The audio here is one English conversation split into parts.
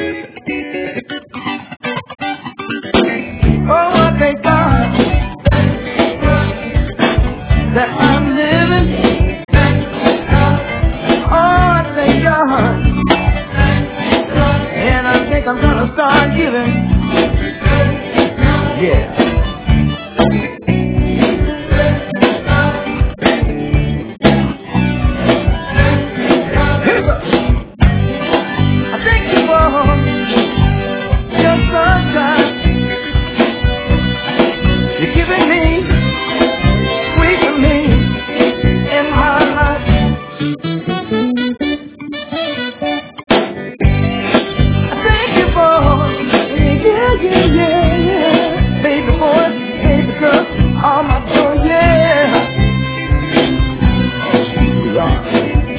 Oh, I thank God that I'm living. Oh, I thank God. And I think I'm gonna start giving. Yeah. I thank you for your sunshine. You're giving me, sweet me in my life. I thank you for, yeah. Baby boy, baby girl, all my joy, yeah. We are.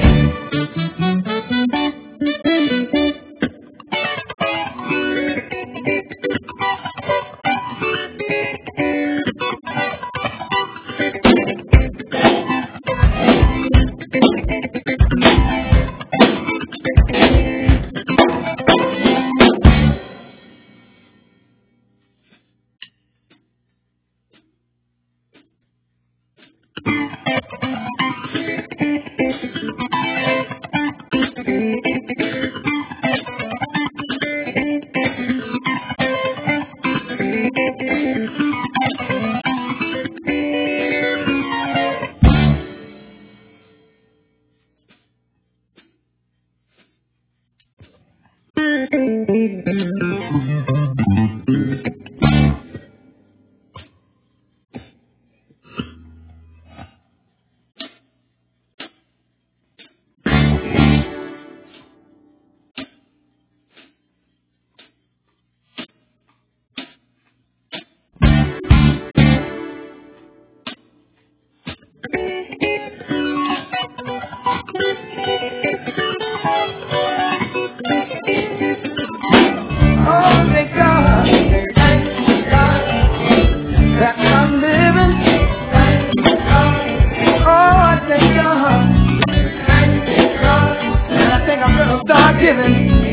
Oh, thank God that I'm living. Oh, I thank God. And I think I'm gonna start giving.